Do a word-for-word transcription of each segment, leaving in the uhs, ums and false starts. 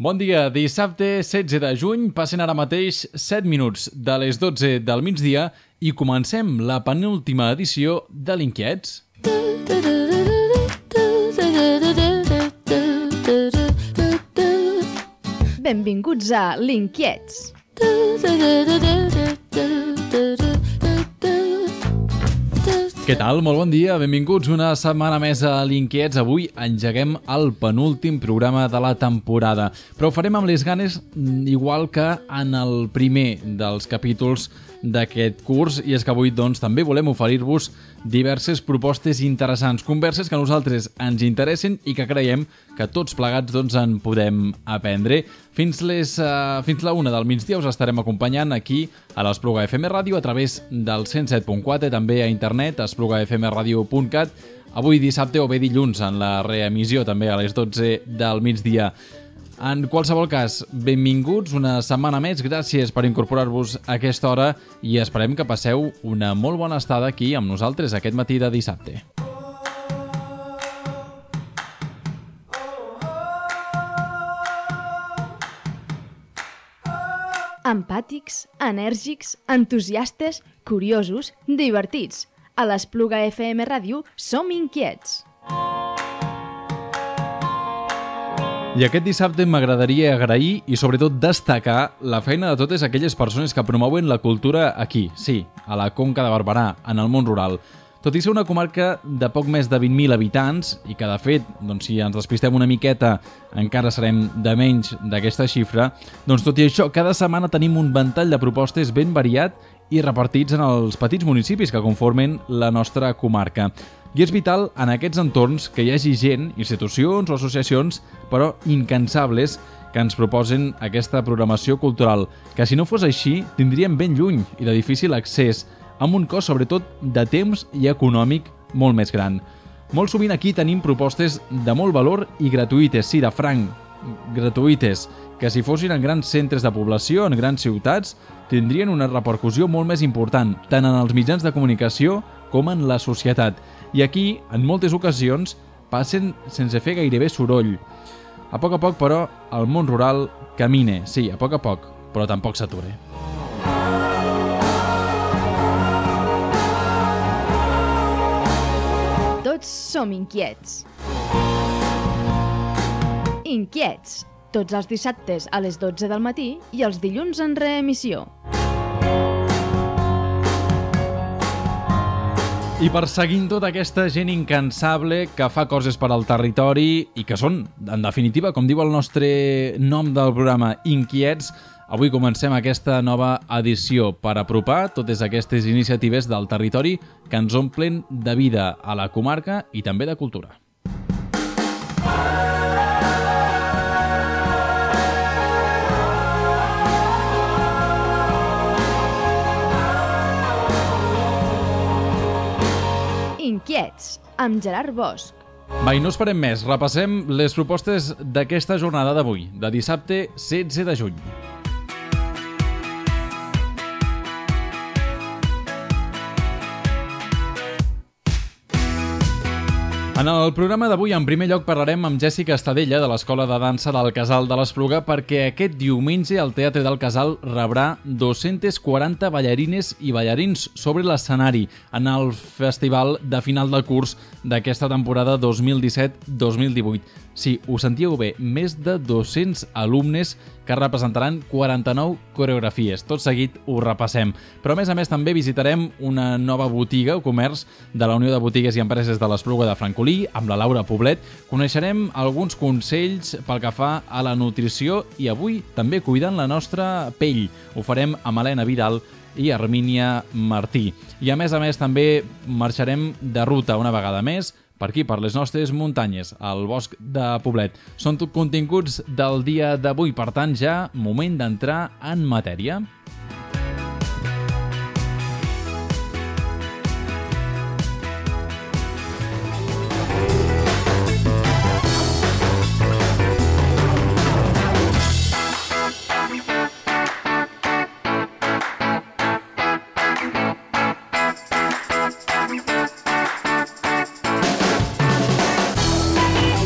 Bon dia, dissabte setze de juny, passen ara mateix set minuts de les dotze del migdia i comencem la penúltima edició de l'Inquiets. Benvinguts a l'Inquiets. Què tal? Molt bon dia, benvinguts una setmana més a l'Inquiets. Avui engeguem el penúltim programa de la temporada, però ho farem amb les ganes igual que en el primer dels capítols d'aquest curs, i és que avui doncs també volem oferir-vos diverses propostes interessants, converses que a nosaltres ens interessen i que creiem que tots plegats doncs en podem aprendre. Fins les uh, fins la una del migdia us estarem acompanyant aquí a l'Espluga F M Ràdio a través del cent set punt quatre, també a internet a espluga f m radio punt cat. Avui dissabte o bé dilluns en la reemissió també a les dotze del migdia. En qualsevol cas, benvinguts una setmana més, gràcies per incorporar-vos a aquesta hora i esperem que passeu una molt bona estada aquí amb nosaltres aquest matí de dissabte. Empàtics, enèrgics, entusiastes, curiosos, divertits. A l'Espluga F M Ràdio som inquiets. I aquest dissabte m'agradaria agrair i sobretot destacar la feina de totes aquelles persones que promouen la cultura aquí, sí, a la Conca de Barberà, en el món rural. Tot i ser una comarca de poc més de vint mil habitants i que de fet, doncs, si ens despistem una miqueta encara serem de menys d'aquesta xifra, doncs tot i això cada setmana tenim un ventall de propostes ben variat i repartits en els petits municipis que conformen la nostra comarca. I és vital en aquests entorns que hi hagi gent, institucions o associacions, però incansables, que ens proposen aquesta programació cultural, que si no fos així tindríem ben lluny i de difícil accés, amb un cost sobretot de temps i econòmic molt més gran. Molt sovint aquí tenim propostes de molt valor i gratuïtes, sí, de franc, gratuïtes, que si fossin en grans centres de població, en grans ciutats, tindrien una repercussió molt més important, tant en els mitjans de comunicació com en la societat. I aquí, en moltes ocasions, passen sense fer gairebé soroll. A poc a poc, però, el món rural camina, sí, a poc a poc, però tampoc s'atura. Tots som inquiets. Inquiets, tots els dissabtes a les dotze del matí i els dilluns en reemissió. I perseguint tota aquesta gent incansable que fa coses per al territori i que són, en definitiva, com diu el nostre nom del programa, inquiets, avui comencem aquesta nova edició per apropar totes aquestes iniciatives del territori que ens omplen de vida a la comarca i també de cultura. Inquiets, amb Gerard Bosch. Va, i no esperem més, repassem les propostes d'aquesta jornada d'avui, de dissabte setze de juny. En el programa d'avui, en primer lloc, parlarem amb Jèssica Estadella, de l'Escola de Dansa del Casal de l'Espluga, perquè aquest diumenge el Teatre del Casal rebrà dos-centes quaranta ballarines i ballarins sobre l'escenari en el festival de final de curs d'aquesta temporada dos mil disset dos mil divuit. Sí, ho sentíeu bé, més de dos-cents alumnes que representaran quaranta-nou coreografies. Tot seguit ho repassem. Però a més a més també visitarem una nova botiga o comerç de la Unió de Botigues i Empreses de l'Espluga de Francolí, amb la Laura Poblet. Coneixerem alguns consells pel que fa a la nutrició i avui també cuidant la nostra pell. Ho farem amb Helena Vidal i Armínia Martí. I a més a més també marxarem de ruta una vegada més per aquí, per les nostres muntanyes, al bosc de Poblet. Són tot continguts del dia d'avui, per tant ja moment d'entrar en matèria.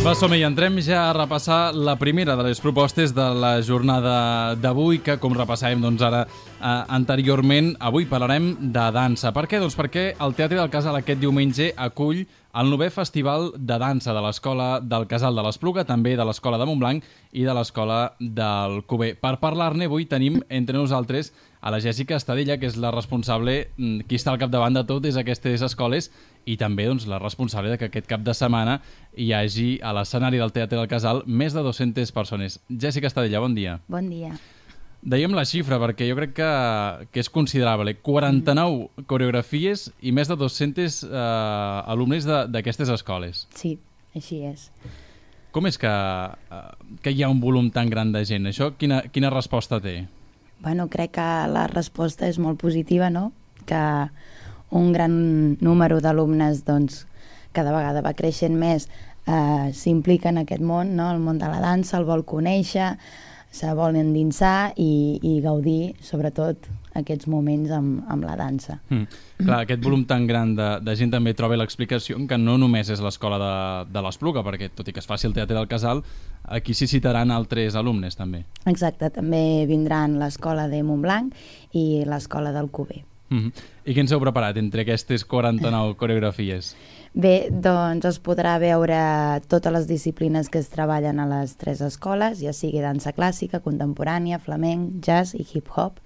Va, som-hi, entrem ja a repassar la primera de les propostes de la jornada d'avui, que com repassàvem doncs, ara eh, anteriorment, avui parlarem de dansa. Per què? Doncs perquè el Teatre del Casal aquest diumenge acull el novè Festival de Dansa de l'Escola del Casal de l'Espluga, també de l'Escola de Montblanc i de l'Escola del Cuber. Per parlar-ne avui tenim entre nosaltres a la Jèssica Estadella, que és la responsable, qui està al capdavant de totes aquestes escoles, i també doncs, la responsable de que aquest cap de setmana hi hagi a l'escenari del Teatre del Casal més de dues-centes persones. Jèssica Estadella, bon dia. Bon dia. Dèiem la xifra perquè jo crec que, que és considerable. quaranta-nou coreografies i més de dues-centes eh, alumnes d'aquestes escoles. Sí, així és. Com és que, eh, que hi ha un volum tan gran de gent? Això quina, quina resposta té? Bueno, crec que la resposta és molt positiva, no? Que un gran número d'alumnes, doncs, cada vegada va creixent més, eh, s'implica en aquest món, no? El món de la dansa, el vol conèixer, se vol endinsar i, i gaudir, sobretot, aquests moments amb, amb la dansa. Mm. Clar, aquest volum tan gran de, de gent també troba l'explicació que no només és l'escola de, de l'Espluga, perquè tot i que es faci el Teatre del Casal, aquí s'hi citaran altres alumnes també. Exacte, també vindran l'escola de Montblanc i l'escola del Cuber. Mm-hmm. I què ens heu preparat entre aquestes quaranta-nou coreografies? Bé, doncs es podrà veure totes les disciplines que es treballen a les tres escoles, ja sigui dansa clàssica, contemporània, flamenc, jazz i hip-hop,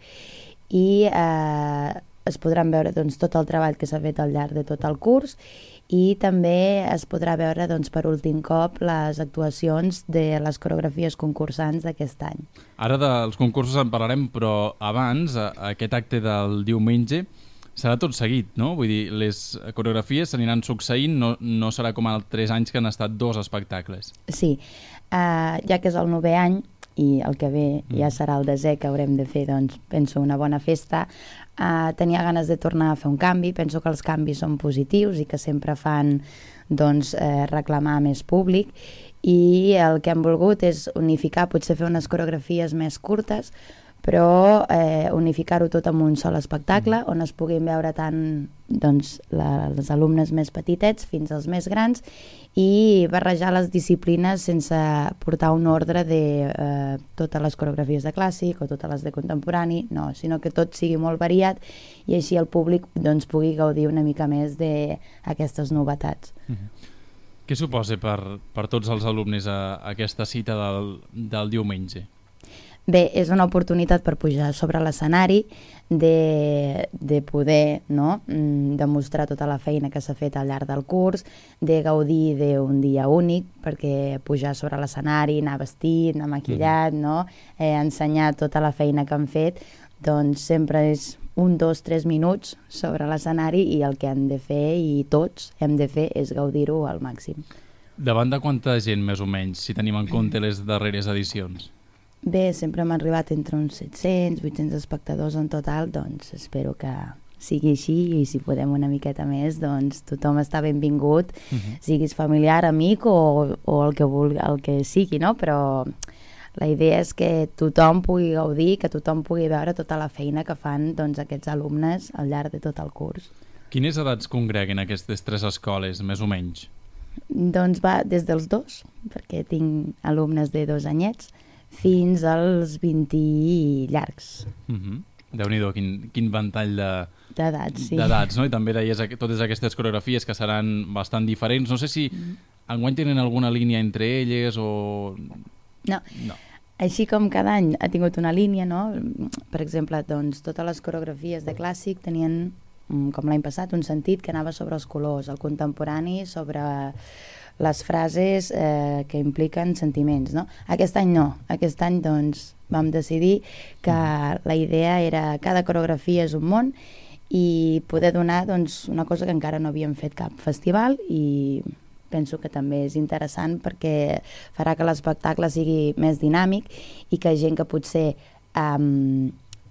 i eh, es podran veure doncs, tot el treball que s'ha fet al llarg de tot el curs, i també es podrà veure doncs, per últim cop les actuacions de les coreografies concursants d'aquest any. Ara dels concursos en parlarem, però abans, aquest acte del diumenge serà tot seguit, no? Vull dir, les coreografies s'aniran succeint, no, no serà com altres anys que han estat dos espectacles. Sí, uh, ja que és el novè any i el que ve ja serà el desè, que haurem de fer, doncs, penso, una bona festa, uh, tenia ganes de tornar a fer un canvi. Penso que els canvis són positius i que sempre fan doncs, eh, reclamar més públic, i el que hem volgut és unificar, potser fer unes coreografies més curtes, però eh, unificar-ho tot en un sol espectacle on es puguin veure tant doncs, la, els alumnes més petitets fins als més grans, i barrejar les disciplines sense portar un ordre de eh, totes les coreografies de clàssic o totes les de contemporani, no, sinó que tot sigui molt variat i així el públic doncs, pugui gaudir una mica més d'aquestes novetats. Mm-hmm. Què suposa per, per tots els alumnes a, a aquesta cita del, del diumenge? Bé, és una oportunitat per pujar sobre l'escenari, de, de poder no? demostrar tota la feina que s'ha fet al llarg del curs, de gaudir d'un dia únic, perquè pujar sobre l'escenari, anar vestit, anar maquillat, mm. no? eh, ensenyar tota la feina que han fet, doncs sempre és un, dos, tres minuts sobre l'escenari, i el que han de fer, i tots hem de fer, és gaudir-ho al màxim. Davant de quanta gent, més o menys, si tenim en compte les darreres edicions? Bé, sempre hem arribat entre uns set-cents, vuit-cents espectadors en total, doncs espero que sigui així, i si podem una miqueta més, doncs tothom està benvingut, uh-huh. siguis familiar, amic o, o el, que vulgui, el que sigui, no? Però la idea és que tothom pugui gaudir, que tothom pugui veure tota la feina que fan doncs, aquests alumnes al llarg de tot el curs. Quines edats congreguen aquestes tres escoles, més o menys? Doncs va des dels dos, perquè tinc alumnes de dos anyets, fins als vint llargs. Uh-huh. Déu-n'hi-do, quin, quin ventall de, d'edats, sí. d'edats, no? I també deies totes aquestes coreografies que seran bastant diferents. No sé si enguany tenen alguna línia entre elles o... No. no. Així com cada any ha tingut una línia, no? Per exemple, doncs, totes les coreografies de clàssic tenien, com l'any passat, un sentit que anava sobre els colors, el contemporani sobre les frases eh, que impliquen sentiments, no? Aquest any no. Aquest any, doncs, vam decidir que la idea era cada coreografia és un món, i poder donar doncs, una cosa que encara no havíem fet cap festival, i penso que també és interessant perquè farà que l'espectacle sigui més dinàmic i que gent que potser um,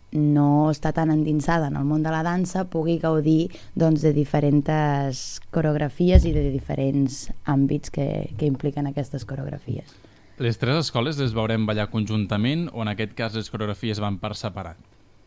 no està tan endinsada en el món de la dansa pugui gaudir doncs, de diferents coreografies i de diferents àmbits que, que impliquen aquestes coreografies. Les tres escoles les veurem ballar conjuntament o en aquest cas les coreografies van per separat?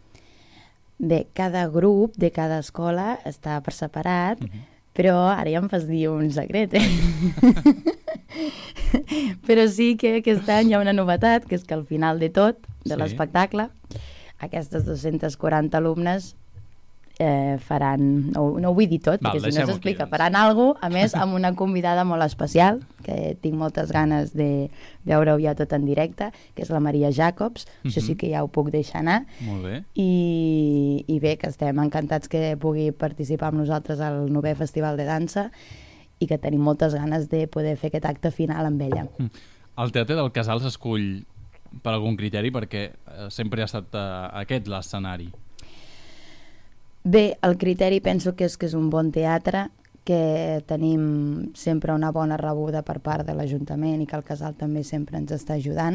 Bé, cada grup de cada escola està per separat, uh-huh. però ara ja em fas dir un secret, eh? Però sí que aquest any hi ha una novetat, que és que al final de tot, de Sí. l'espectacle, aquestes dos-cents quaranta alumnes eh, faran, no, no ho vull dir tot, Val, perquè si no deixem-ho aquí, s'explica, doncs. faran alguna cosa, a més amb una convidada molt especial, que tinc moltes ganes de veure-ho ja tot en directe, que és la Maria Jacobs, això sí Mhm. que ja ho puc deixar anar, Molt bé. i, i bé, que estem encantats que pugui participar amb nosaltres al novè Festival de Dansa i que tenim moltes ganes de poder fer aquest acte final amb ella. El Teatre del Casal s'escull per algun criteri perquè eh, sempre ha estat eh, aquest l'escenari. Bé, el criteri penso que és que és un bon teatre, que tenim sempre una bona rebuda per part de l'Ajuntament i que el Casal també sempre ens està ajudant,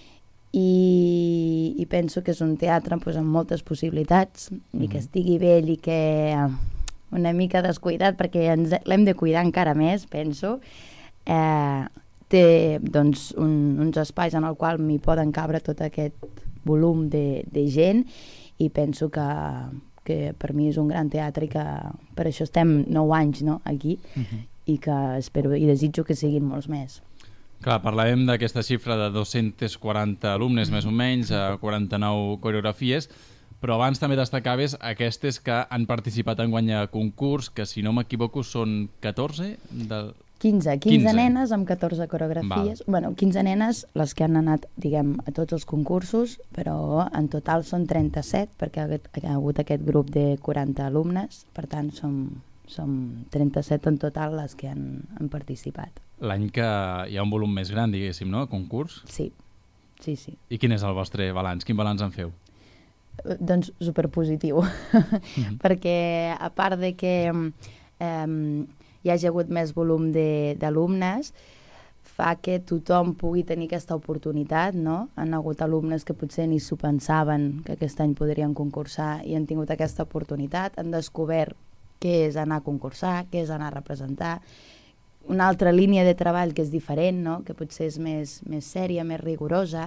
i, i penso que és un teatre pues, amb moltes possibilitats i que estigui vell i que una mica descuidat, perquè ens l'hem de cuidar encara més, penso. Eh, té doncs, un, uns espais en el qual m'hi poden cabre tot aquest volum de, de gent i penso que, que per mi és un gran teatre i que per això estem nou anys no, aquí Mhm. i que espero i desitjo que siguin molts més. Clar, parlàvem d'aquesta xifra de dos-cents quaranta alumnes, més o menys, a quaranta-nou coreografies, però abans també destacaves aquestes que han participat en guanyar concurs, que si no m'equivoco són catorze del... quinze, quinze, quinze. nenes amb catorze coreografies. Val. Bueno, quinze nenes, les que han anat, diguem, a tots els concursos, però en total són trenta-set, perquè ha, hagut- ha hagut aquest grup de quaranta alumnes, per tant som, som trenta-set en total les que han, han participat. L'any que hi ha un volum més gran, diguéssim, no?, a concurs. Sí, sí, sí. I quin és el vostre balanç? Quin balanç en feu? Eh, Doncs superpositiu, perquè a part de que eh, hi hagi hagut més volum de- d'alumnes, fa que tothom pugui tenir aquesta oportunitat, no? Han hagut alumnes que potser ni s'ho pensaven que aquest any podrien concursar i han tingut aquesta oportunitat, han descobert què és anar a concursar, què és anar a representar, una altra línia de treball que és diferent, no? Que potser és més, més sèria, més rigorosa,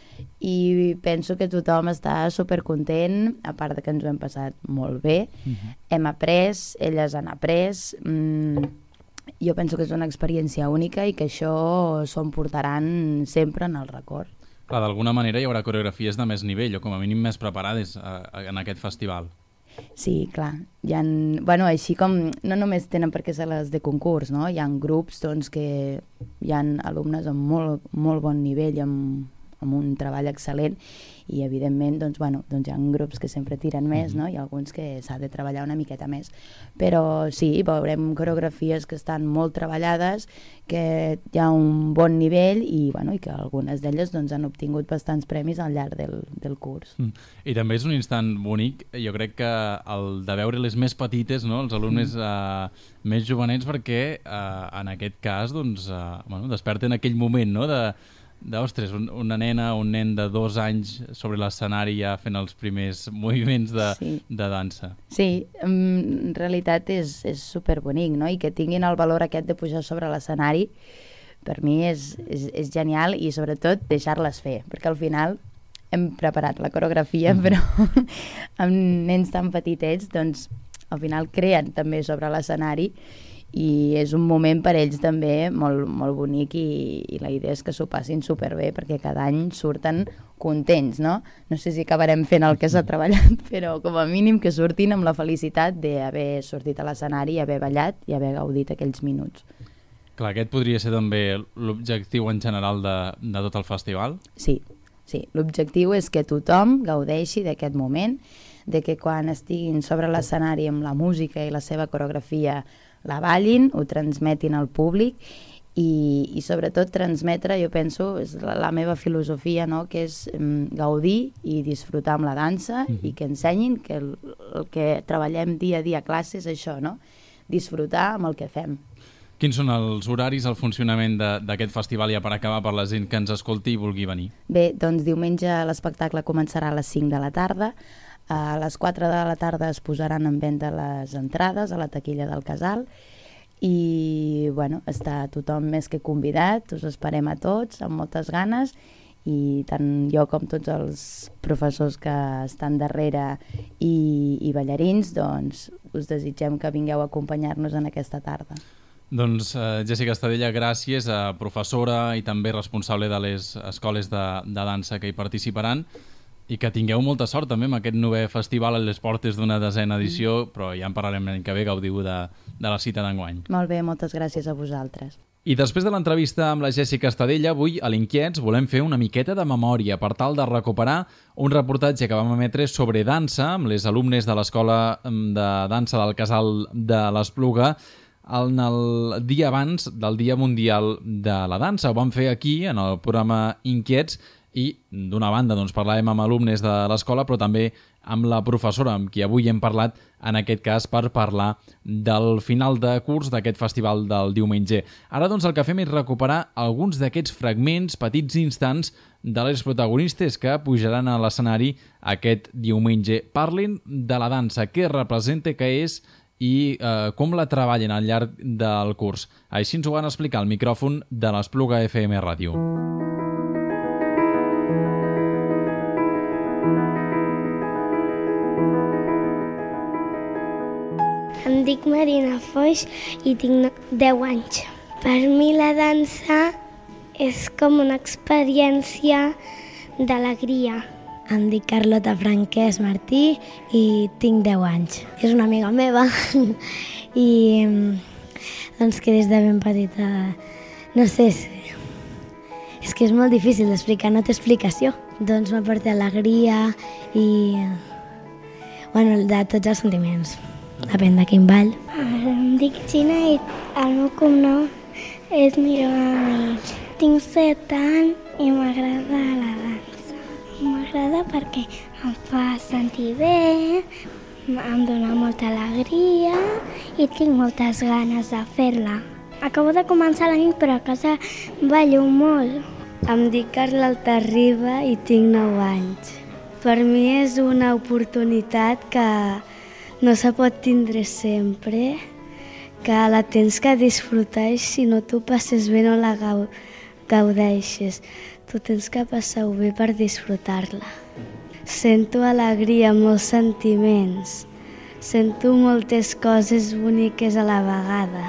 i penso que tothom està supercontent, a part de que ens ho hem passat molt bé. Hem après, elles han après, mm, jo penso que és una experiència única i que això s'ho emportaran sempre en el record. Clar, d'alguna manera hi haurà coreografies de més nivell, o com a mínim més preparades a, a, en aquest festival. Sí, clar. Hi ha, bueno, així com no només tenen per què ser les de concurs, no? Hi ha grups doncs, que hi ha alumnes amb molt, molt bon nivell, amb, amb un treball excel·lent i evidentment doncs, bueno, doncs hi ha grups que sempre tiren més, no? I alguns que s'ha de treballar una miqueta més, però sí, veurem coreografies que estan molt treballades, que hi ha un bon nivell i, bueno, i que algunes d'elles doncs, han obtingut bastants premis al llarg del, del curs. Mm. I també és un instant bonic, jo crec que el de veure les més petites, no? Els alumnes eh, més jovenets, perquè eh, en aquest cas doncs, eh, bueno, desperten aquell moment, no? de de, ostres, un, una nena o un nen de dos anys sobre l'escenari ja fent els primers moviments de, Sí. de dansa. Sí, en realitat és, és superbonic, no? I que tinguin el valor aquest de pujar sobre l'escenari, per mi és, és, és genial i sobretot deixar-les fer, perquè al final hem preparat la coreografia, mm. però amb nens tan petitets, doncs al final creen també sobre l'escenari i és un moment per ells també molt, molt bonic i, i la idea és que s'ho passin superbé perquè cada any surten contents, no? No sé si acabarem fent el que s'ha treballat, però com a mínim que surtin amb la felicitat d'haver sortit a l'escenari, haver ballat i haver gaudit aquells minuts. Clar, aquest podria ser també l'objectiu en general de, de tot el festival? Sí, sí. L'objectiu és que tothom gaudeixi d'aquest moment, de que quan estiguin sobre l'escenari amb la música i la seva coreografia la ballin, ho transmetin al públic i, i sobretot transmetre, jo penso, és la, la meva filosofia, no? Que és um, gaudir i disfrutar amb la dansa mm-hmm. i que ensenyin que el, el que treballem dia a dia a classe és això, no? Disfrutar amb el que fem. Quins són els horaris, el funcionament d'aquest festival ja per acabar per la gent que ens escolti i vulgui venir? Bé, doncs diumenge l'espectacle començarà a les cinc de la tarda. A les quatre de la tarda es posaran en venda les entrades a la taquilla del Casal i bueno, està tothom més que convidat, us esperem a tots amb moltes ganes i tant jo com tots els professors que estan darrere i, i ballarins, doncs us desitgem que vingueu a acompanyar-nos en aquesta tarda. Doncs uh, Jessica Estadella, gràcies, a professora i també responsable de les escoles de, de dansa que hi participaran, i que tingueu molta sort també amb aquest novè festival a les portes d'una desena edició, mm. però ja en parlarem l'any que ve, gaudiu de, de la cita d'enguany. Molt bé, moltes gràcies a vosaltres. I després de l'entrevista amb la Jessica Estadella, avui a l'Inquiets volem fer una miqueta de memòria per tal de recuperar un reportatge que vam emetre sobre dansa amb les alumnes de l'Escola de Dansa del Casal de l'Espluga en el dia abans del Dia Mundial de la Dansa. Ho vam fer aquí, en el programa Inquiets, i d'una banda doncs, parlàvem amb alumnes de l'escola, però també amb la professora, amb qui avui hem parlat, en aquest cas per parlar del final de curs d'aquest festival del diumenge. Ara doncs el que fem és recuperar alguns d'aquests fragments, petits instants, de les protagonistes que pujaran a l'escenari aquest diumenge. Parlin de la dansa, què representa, què és i eh, com la treballen al llarg del curs. Així ens ho van explicar al micròfon de l'Espluga F M Ràdio. Em dic Marina Foix i tinc deu anys. Per mi la dansa és com una experiència d'alegria. Em dic Carlota Franquès Martí i tinc deu anys. És una amiga meva i doncs que des de ben petita, no sé, és que és molt difícil d'explicar, no té explicació. Doncs m'aporta alegria i, bueno, de tots els sentiments. Depèn de quin ball. Em dic Gina i el meu cognom és Miró. Tinc set anys i m'agrada la dansa. M'agrada perquè em fa sentir bé, em dona molta alegria i tinc moltes ganes de fer-la. Acabo de començar la nit, però a casa ballo molt. Em dic Carla Altarriba i tinc nou anys. Per mi és una oportunitat que no se pot tindre sempre, que la tens que disfrutar i si no t'ho passes bé no la gaudeixes. Tu tens que passar-ho bé per disfrutar-la. Sento alegria, molts sentiments. Sento moltes coses boniques a la vegada.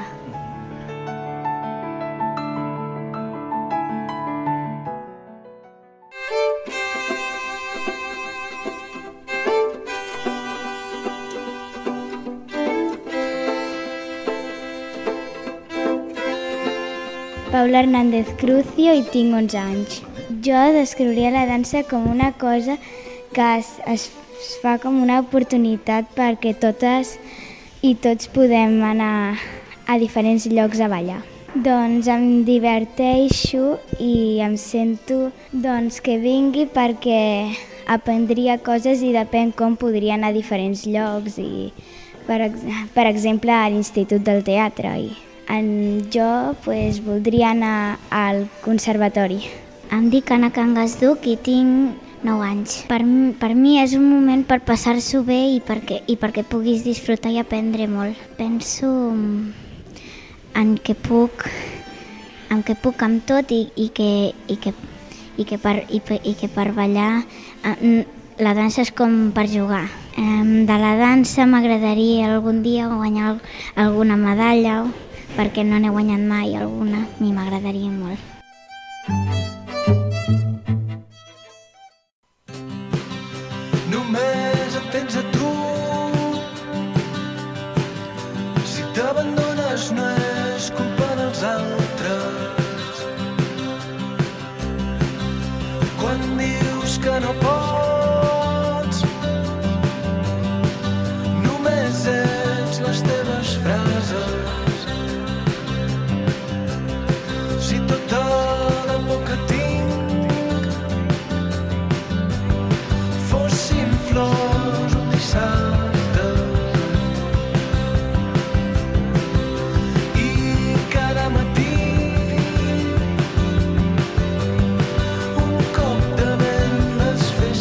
Paula Hernández Crucio i tinc onze anys. Jo descriuria la dansa com una cosa que es, es fa com una oportunitat perquè totes i tots podem anar a diferents llocs a ballar. Doncs em diverteixo i em sento doncs, que vingui perquè aprendria coses i depèn com podria anar a diferents llocs. I, per, ex per exemple, a l'Institut del Teatre. I en, jo pues, voldria anar al conservatori. Em dic Anna Cangasduc i tinc nou anys. Per, per mi és un moment per passar-s'ho bé i perquè, i perquè puguis disfrutar i aprendre molt. Penso en què puc, en què puc amb tot i, i, que, i, que, i, que per, i, i que per ballar la dansa és com per jugar. De la dansa m'agradaria algun dia guanyar alguna medalla, perquè no n'he guanyat mai alguna, a mi m'agradaria molt. Només em tens a tu. Si t'abandones no és culpa dels altres. Quan dius que no pots, només ets les teves frases. Si tota la por que tinc fossin flors un dissabte i cada matí un cop de vent es fes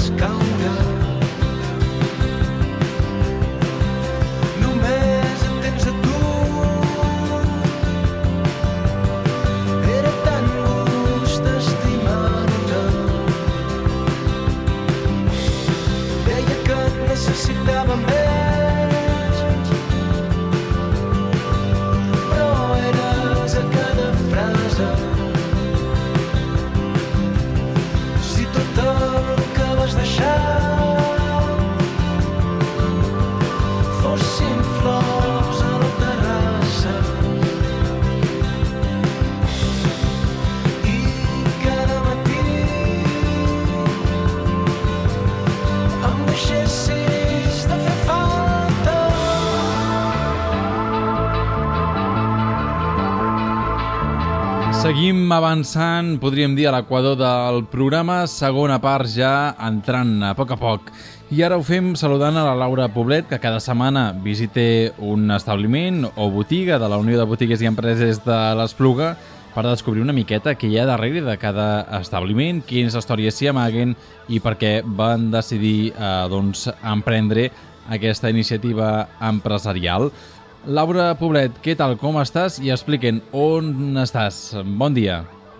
Seguim avançant, podríem dir, a l'equador del programa, segona part ja entrant a poc a poc. I ara ho fem saludant a la Laura Poblet, que cada setmana visita un establiment o botiga de la Unió de Botigues i Empreses de l'Espluga per descobrir una miqueta què hi ha darrere de cada establiment, quines històries s'hi amaguen i per què van decidir eh, doncs, emprendre aquesta iniciativa empresarial. Laura Poblet, què tal, com estàs? I expliquen on estàs. Bon dia.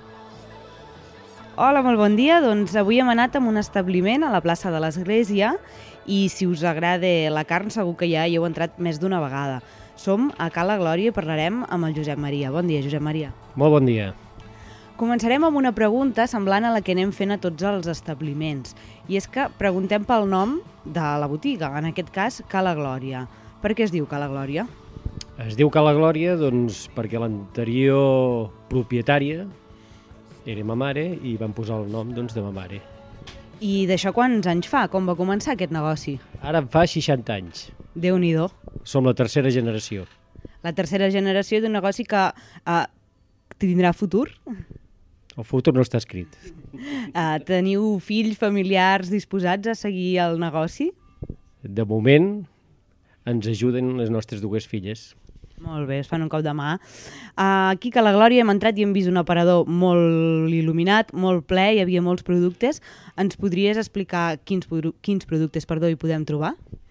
Hola, molt bon dia. Doncs avui hem anat a un establiment a la plaça de l'Església i si us agrada la carn segur que ja hi heu entrat més d'una vegada. Som a Cala Glòria i parlarem amb el Josep Maria. Bon dia, Josep Maria. Molt bon dia. Començarem amb una pregunta semblant a la que anem fent a tots els establiments. I és que preguntem pel nom de la botiga, en aquest cas Cala Glòria. Per què es diu Cala Glòria? Es diu Cala Glòria doncs, perquè l'anterior propietària era ma mare i van posar el nom doncs, de ma mare. I d'això quants anys fa? Com va començar aquest negoci? Ara em fa seixanta anys. Déu-n'hi-do. Som la tercera generació. La tercera generació d'un negoci que eh, tindrà futur? El futur no està escrit. Eh, teniu fills, familiars disposats a seguir el negoci? De moment ens ajuden les nostres dues filles. Molt bé, es fan un cop de mà. Uh, aquí a la Glòria hem entrat i hem vist un aparador molt il·luminat, molt ple, hi havia molts productes. Ens podries explicar quins, quins productes perdó, hi podem trobar?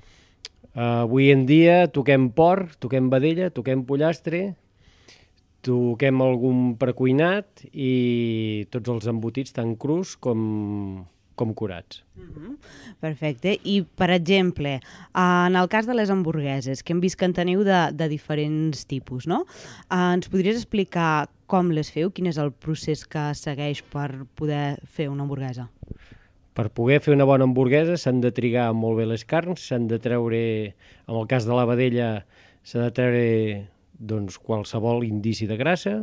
Uh, avui en dia toquem porc, toquem vedella, toquem pollastre, toquem algun precuinat i tots els embotits tant crus com... com curats. Uh-huh. Perfecte. I, per exemple, en el cas de les hamburgueses, que hem vist que en teniu de, de diferents tipus, no? Uh, ens podries explicar com les feu? Quin és el procés que segueix per poder fer una hamburguesa? Per poder fer una bona hamburguesa s'han de trigar molt bé les carns, s'han de treure, en el cas de la vedella, s'ha de treure doncs, qualsevol indici de grassa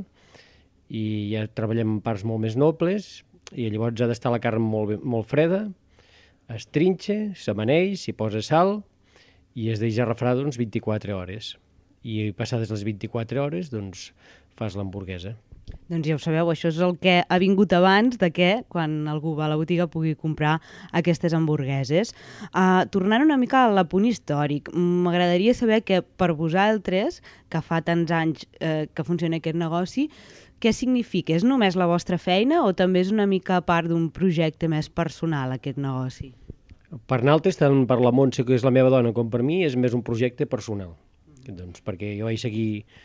i ja treballem en parts molt més nobles, i llavors ha d'estar la carn molt, molt freda, es trinxa, s'amaneix, s'hi posa sal i es deixa refredar doncs, vint-i-quatre hores. I passades les vint-i-quatre hores doncs, fas l'hamburguesa. Doncs ja ho sabeu, això és el que ha vingut abans de que, quan algú va a la botiga, pugui comprar aquestes hamburgueses. Uh, tornant una mica a l'apunt històric, m'agradaria saber que per vosaltres, que fa tants anys eh, que funciona aquest negoci, què significa? És només la vostra feina o també és una mica part d'un projecte més personal, aquest negoci? Per nosaltres, tant per la Montse, que és la meva dona, com per mi, és més un projecte personal. Mm. Doncs perquè jo vaig seguir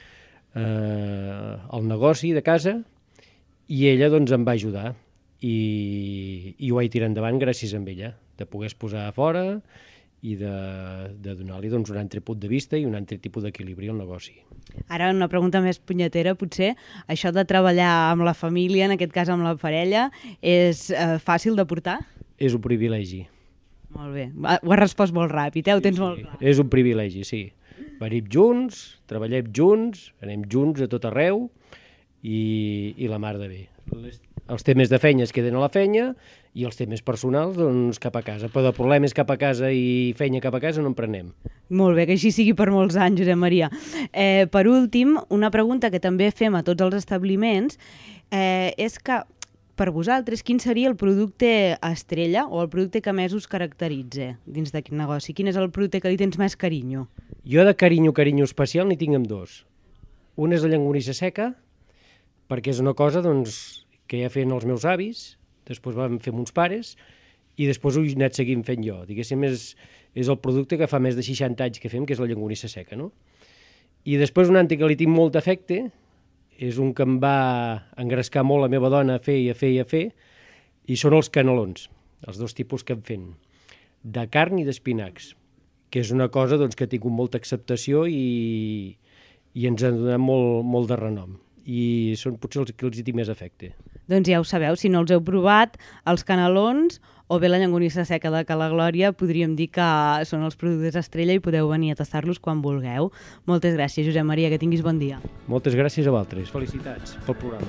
eh, el negoci de casa i ella doncs, em va ajudar i, i ho vaig tirar endavant gràcies a ella, de poder posar a fora i de, de donar-li doncs, un altre punt de vista i un altre tipus d'equilibri al negoci. Ara una pregunta més punyetera, potser. Això de treballar amb la família, en aquest cas amb la parella, és eh, fàcil de portar? És un privilegi. Molt bé, ho has respost molt ràpid, eh? Ho tens molt clar. És un privilegi, sí. Venim junts, treballem junts, anem junts a tot arreu i, i la mar de bé. Les, els temes de feina es queden a la feina i els temes personals doncs, cap a casa. Però de problemes cap a casa i feina cap a casa no en prenem. Molt bé, que així sigui per molts anys, Josep Maria. Eh, per últim, una pregunta que també fem a tots els establiments eh, és que, per vosaltres, quin seria el producte estrella o el producte que més us caracteritza dins d'aquest negoci? Quin és el producte que li tens més carinyo? Jo de carinyo, carinyo especial n'hi tinc amb dos. Un és la llonganissa seca, perquè és una cosa doncs, que ja feien els meus avis, després vam fer uns pares, i després ho he anat seguint fent jo. Diguéssim, és, és el producte que fa més de seixanta anys que fem, que és la llonganissa seca, no? I després un altre que li tinc molt d'afecte, és un que em va engrescar molt la meva dona a fer i a fer i a fer, i són els canelons, els dos tipus que em fem, de carn i d'espinacs, que és una cosa doncs, que ha tingut molta acceptació i, i ens ha donat molt, molt de renom. I són potser els que els hi tinc més afecte. Doncs ja ho sabeu, si no els heu provat, els canelons o bé la llonganissa seca de Cala Glòria, podríem dir que són els productes estrella i podeu venir a tastar-los quan vulgueu. Moltes gràcies, Josep Maria, que tinguis bon dia. Moltes gràcies a vosaltres. Felicitats pel programa.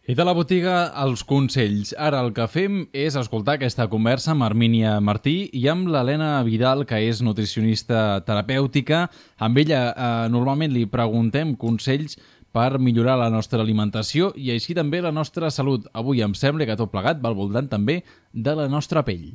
I de la botiga als consells. Ara el que fem és escoltar aquesta conversa amb Armínia Martí i amb l'Helena Vidal, que és nutricionista terapèutica. Amb ella eh, normalment li preguntem consells per millorar la nostra alimentació i així també la nostra salut. Avui em sembla que tot plegat va al voltant també de la nostra pell.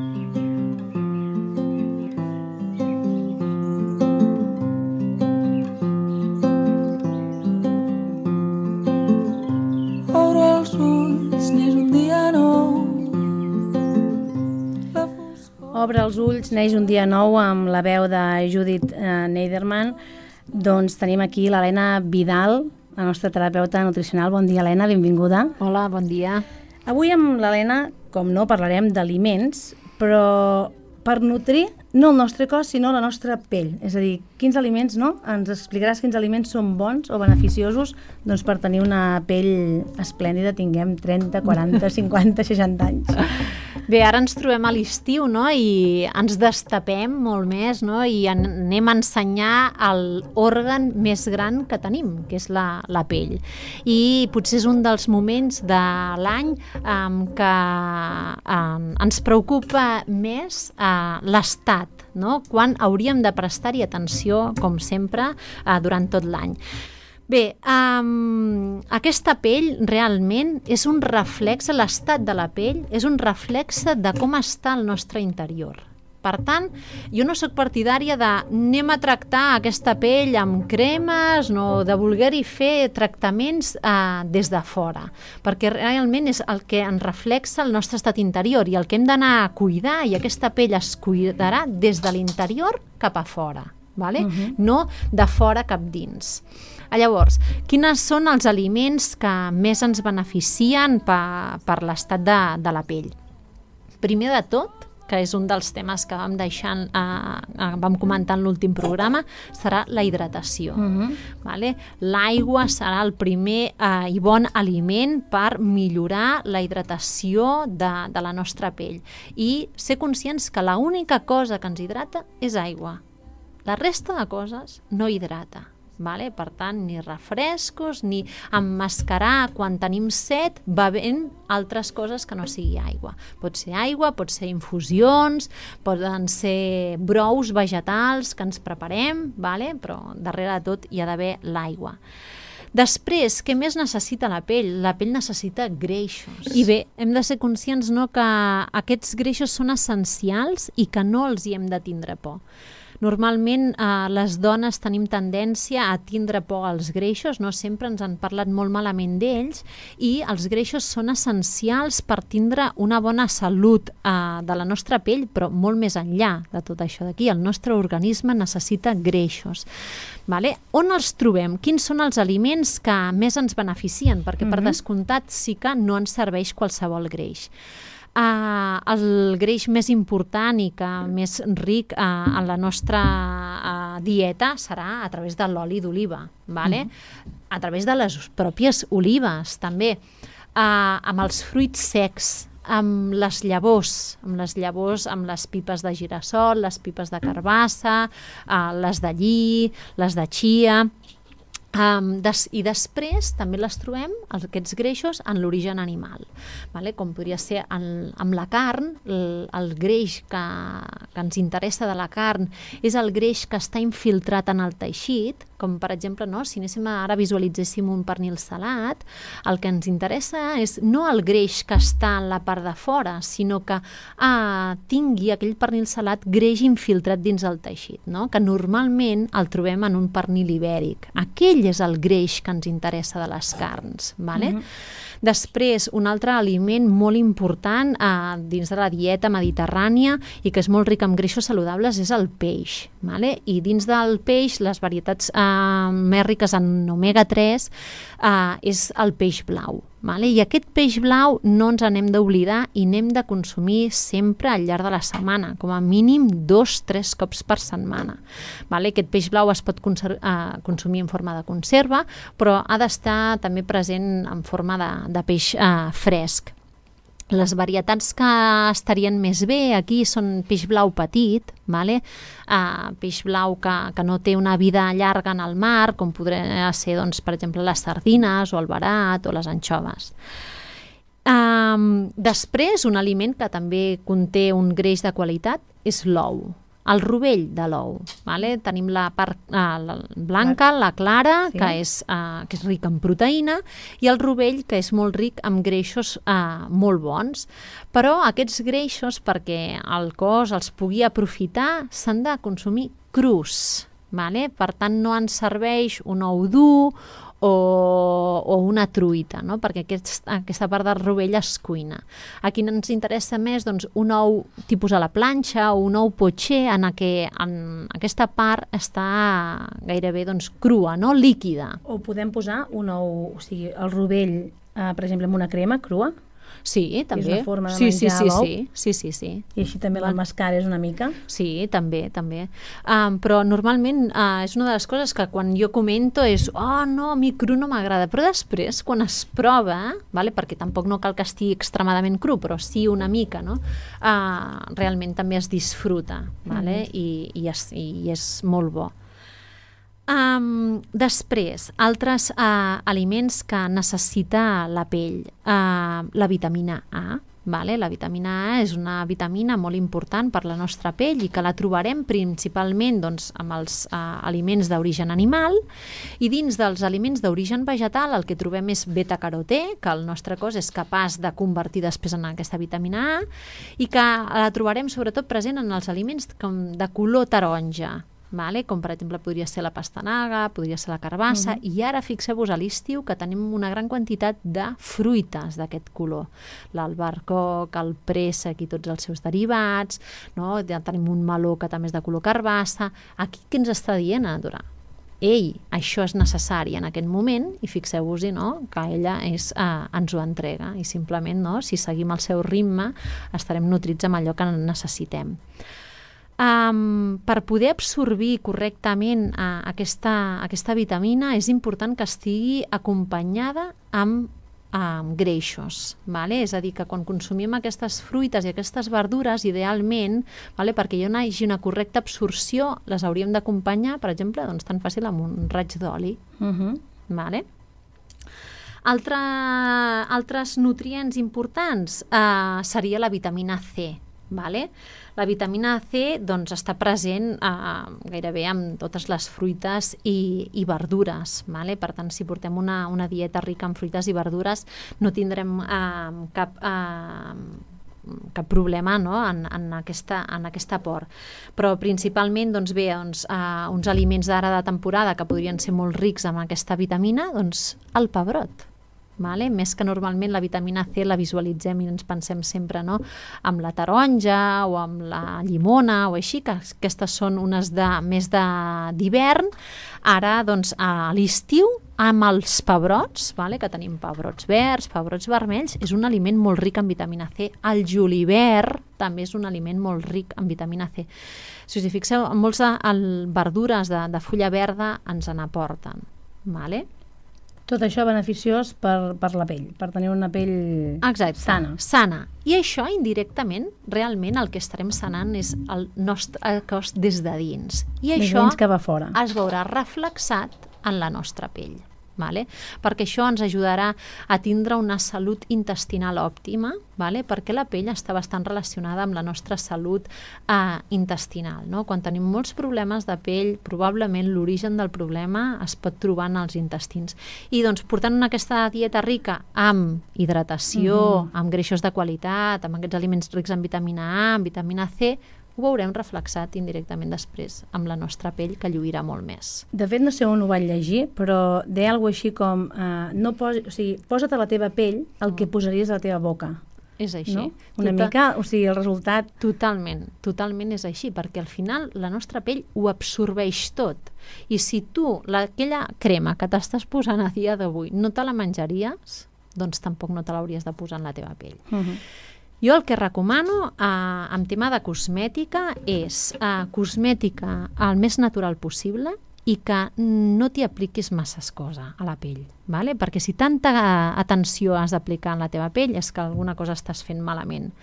Obre els ulls, neix un dia nou amb la veu de Judith eh, Neiderman. Doncs tenim aquí l'Helena Vidal, la nostra terapeuta nutricional. Bon dia, Helena, benvinguda. Hola, bon dia. Avui amb l'Helena, com no, parlarem d'aliments, però per nutrir no el nostre cos, sinó la nostra pell. És a dir, quins aliments, no? Ens explicaràs quins aliments són bons o beneficiosos doncs, per tenir una pell esplèndida, tinguem trenta, quaranta, cinquanta, seixanta anys. Bé, ara ens trobem a l'estiu, no?, i ens destapem molt més, no?, i anem a ensenyar l'òrgan més gran que tenim, que és la, la pell. I potser és un dels moments de l'any um, que um, ens preocupa més uh, l'estat, no?, quan hauríem de prestar-hi atenció, com sempre, uh, durant tot l'any. Bé, um, aquesta pell realment és un reflex, l'estat de la pell és un reflex de com està el nostre interior. Per tant, jo no sóc partidària de anem a tractar aquesta pell amb cremes, no, de voler-hi fer tractaments eh, des de fora, perquè realment és el que ens reflexa el nostre estat interior i el que hem d'anar a cuidar, i aquesta pell es cuidarà des de l'interior cap a fora, vale? Uh-huh. No de fora cap dins. Llavors, quins són els aliments que més ens beneficien per, per l'estat de, de la pell? Primer de tot, que és un dels temes que vam deixar, eh, vam comentar en l'últim programa, serà la hidratació. Uh-huh. Vale? L'aigua serà el primer eh, i bon aliment per millorar la hidratació de, de la nostra pell. I ser conscients que l'única cosa que ens hidrata és aigua. La resta de coses no hidrata. Vale? Per tant, ni refrescos, ni emmascarar quan tenim set, bevent altres coses que no sigui aigua. Pot ser aigua, pot ser infusions, poden ser brous vegetals que ens preparem, vale? Però darrere de tot hi ha d'haver l'aigua. Després, què més necessita la pell? La pell necessita greixos. I bé, hem de ser conscients, no, que aquests greixos són essencials i que no els hi hem de tindre por. Normalment eh, les dones tenim tendència a tindre por als greixos, no sempre ens han parlat molt malament d'ells, i els greixos són essencials per tindre una bona salut eh, de la nostra pell, però molt més enllà de tot això d'aquí. El nostre organisme necessita greixos. Vale? On els trobem? Quins són els aliments que més ens beneficien? Perquè per descomptat sí que no ens serveix qualsevol greix. Uh, el greix més important i que més ric uh, en la nostra uh, dieta serà a través de l'oli d'oliva, vale? Mm. A través de les pròpies olives també, uh, amb els fruits secs, amb les llavors, amb les llavors, amb les pipes de girassol, les pipes de carbassa, uh, les de lli, les de chia. Um, des, i després també les trobem, aquests greixos, en l'origen animal, vale? Com podria ser en, amb la carn. el, el greix que, que ens interessa de la carn és el greix que està infiltrat en el teixit, com per exemple, no? Si anéssim a, ara visualitzéssim un pernil salat, el que ens interessa és no el greix que està en la part de fora, sinó que ah, tingui aquell pernil salat greix infiltrat dins el teixit, no? Que normalment el trobem en un pernil ibèric. Aquell és el greix que ens interessa de les carns, vale? Mm-hmm. Després, un altre aliment molt important eh, dins de la dieta mediterrània i que és molt ric en greixos saludables és el peix, vale? I dins del peix, les varietats eh, més riques en omega tres eh, és el peix blau. Vale? I aquest peix blau no ens n'hem d'oblidar i n'hem de consumir sempre al llarg de la setmana, com a mínim dos, tres cops per setmana. Vale? Aquest peix blau es pot conser- eh, consumir en forma de conserva, però ha d'estar també present en forma de, de peix eh, fresc. Les varietats que estarien més bé aquí són peix blau petit, vale? uh, peix blau que, que no té una vida llarga en el mar, com podria ser, doncs, per exemple, les sardines o el verat o les anxoves. Um, després, un aliment que també conté un greix de qualitat és l'ou. El rovell de l'ou, vale? Tenim la part uh, la blanca, la clara, sí. que, és, uh, que és rica en proteïna, i el rovell, que és molt ric en greixos uh, molt bons. Però aquests greixos, perquè el cos els pugui aprofitar, s'han de consumir crus. Vale? Per tant, no ens serveix un ou dur o, o una truita, no? Perquè aquest, aquesta part del rovell es cuina. Aquí ens interessa més, doncs, un ou tipus a la planxa o un ou potxer en què en aquesta part està gairebé, doncs, crua, no? Líquida. O podem posar un ou, o sigui, el rovell, eh, per exemple, amb una crema crua? Sí, també. És una forma de sí, menjar sí, sí, l'ou? sí, sí, sí, sí. I així també l'emmascares una mica? Sí, també, també. Um, però normalment uh, és una de les coses que quan jo comento és oh, no, a mi cru no m'agrada, però després quan es prova, vale, perquè tampoc no cal que estigui extremadament cru, però sí una mica, no? Uh, realment també es disfruta, vale? Mm. I, i, és, i és molt bo. Um, després, altres uh, aliments que necessita la pell. Uh, la vitamina A. Vale? La vitamina A és una vitamina molt important per la nostra pell i que la trobarem principalment, doncs, amb els uh, aliments d'origen animal, i dins dels aliments d'origen vegetal el que trobem és beta-carotè, que el nostre cos és capaç de convertir després en aquesta vitamina A, i que la trobarem sobretot present en els aliments com de color taronja. Vale? Com per exemple podria ser la pastanaga, podria ser la carbassa, uh-huh. i ara fixeu-vos a l'estiu que tenim una gran quantitat de fruites d'aquest color. L'albercoc, el préssec i tots els seus derivats, no? Ja tenim un meló que també és de color carbassa. Aquí què ens està dient, Adora? Ei, això és necessari en aquest moment, i fixeu-vos-hi, no? Que ella és, eh, ens ho entrega, i simplement, no? Si seguim el seu ritme estarem nutrits amb allò que necessitem. Um, per poder absorbir correctament uh, aquesta, aquesta vitamina és important que estigui acompanyada amb um, greixos, vale? És a dir, que quan consumim aquestes fruites i aquestes verdures, idealment, vale, perquè hi hagi una correcta absorció, les hauríem d'acompanyar, per exemple, doncs, tan fàcil amb un raig d'oli. Uh-huh. Vale? Altre, altres nutrients importants uh, seria la vitamina C. Vale? La vitamina C, doncs, està present eh, gairebé amb totes les fruites i, i verdures. Vale? Per tant, si portem una, una dieta rica en fruites i verdures no tindrem eh, cap, eh, cap problema, no? en, en, aquesta, en aquest aport. Però principalment, doncs, bé, doncs, eh, uns aliments d'ara de temporada que podrien ser molt rics amb aquesta vitamina, doncs el pebrot. Vale? Més que normalment la vitamina C la visualitzem i ens pensem sempre, no? amb la taronja o amb la llimona o així, que aquestes són unes de, més d'hivern. Ara, doncs, a l'estiu, amb els pebrots, vale? Que tenim pebrots verds, pebrots vermells, és un aliment molt ric en vitamina C. El julivert també és un aliment molt ric en vitamina C. Si us hi fixeu, molts de, el, verdures de, de fulla verda ens en aporten. Vale? Tot això beneficiós per, per la pell, per tenir una pell Exacte, sana. sana. I això, indirectament, realment el que estarem sanant és el nostre cos des de dins. I des això dins cap a fora. Es veurà reflexat en la nostra pell. Vale? Perquè això ens ajudarà a tindre una salut intestinal òptima, vale? Perquè la pell està bastant relacionada amb la nostra salut eh, intestinal. No? Quan tenim molts problemes de pell, probablement l'origen del problema es pot trobar en els intestins. I doncs portant aquesta dieta rica amb hidratació, uh-huh. amb greixos de qualitat, amb aquests aliments rics en vitamina A, en vitamina C, ho veurem reflexat indirectament després amb la nostra pell, que lluirà molt més. De fet, no sé on ho vaig llegir, però deia alguna cosa així com eh, no posi, o sigui, posa't a la teva pell el que posaries a la teva boca. És així. No? Una Total... mica, o sigui, el resultat... Totalment, totalment és així, perquè al final la nostra pell ho absorbeix tot. I si tu la, aquella crema que t'estàs posant a dia d'avui no te la menjaries, doncs tampoc no te l'hauries de posar en la teva pell. Uh-huh. Jo el que recomano eh, en tema de cosmètica és eh, cosmètica el més natural possible i que no t'hi apliquis masses cosa a la pell, vale? Perquè si tanta atenció has d'aplicar en la teva pell és que alguna cosa estàs fent malament.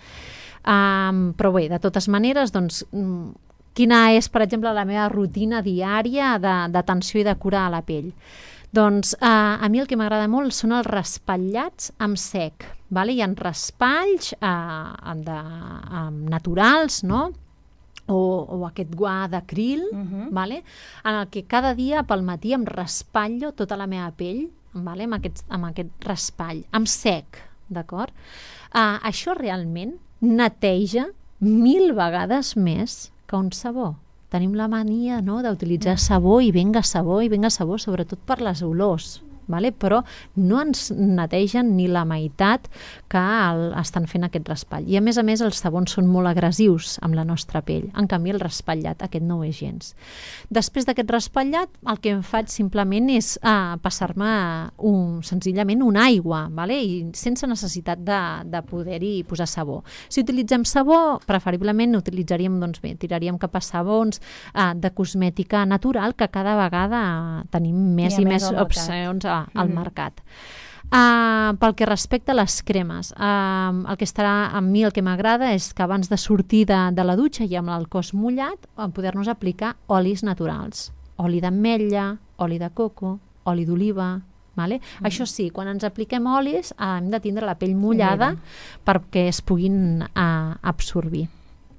Um, però bé, de totes maneres, doncs, quina és, per exemple, la meva rutina diària d'atenció i de cura a la pell? Doncs uh, a mi el que m'agrada molt són els raspallats amb sec, vale? Hi ha raspalls uh, de, uh, naturals, no?, O, o aquest guà d'acril, uh-huh. vale? En el que cada dia pel matí em raspallo tota la meva pell, vale? amb, aquest, amb aquest raspall, amb sec, d'acord? Uh, això realment neteja mil vegades més que un sabó. Tenim la mania, no?, d'utilitzar sabó i venga sabó i venga sabó, sobretot per les olors. Vale? Però no ens netegen ni la meitat que el, estan fent aquest raspall. I a més a més els sabons són molt agressius amb la nostra pell. En canvi el raspallat aquest no ho és gens. Després d'aquest raspallat el que em faig simplement és uh, passar-me un, senzillament una aigua, vale? I sense necessitat de, de poder-hi posar sabó. Si utilitzem sabó, preferiblement utilitzaríem, doncs bé, tiraríem cap a sabons uh, de cosmètica natural, que cada vegada tenim més i, i més opcions a al mercat. Uh, pel que respecta a les cremes, uh, el que estarà a mi el que m'agrada és que abans de sortir de, de la dutxa i amb el cos mullat poder-nos aplicar olis naturals, oli d'ametlla, oli de coco, oli d'oliva, vale? Mm. Això sí, quan ens apliquem olis uh, hem de tindre la pell mullada perquè es puguin uh, absorbir.